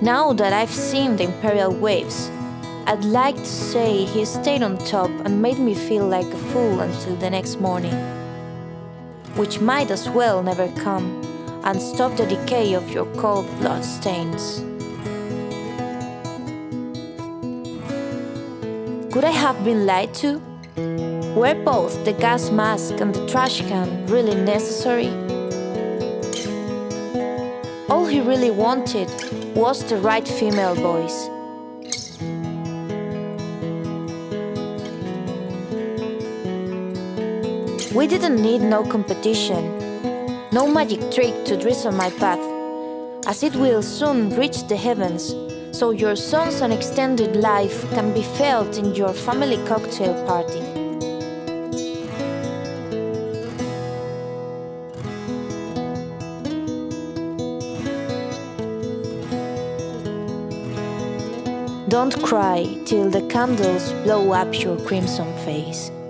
Now that I've seen the imperial waves, I'd like to say he stayed on top and made me feel like a fool until the next morning, which might as well never come and stop the decay of your cold blood stains. Could I have been lied to? Were both the gas mask and the trash can really necessary? All he really wanted was the right female voice. We didn't need no competition, no magic trick to drizzle my path, as it will soon reach the heavens, so your son's unextended life can be felt in your family cocktail party. Don't cry till the candles blow up your crimson face.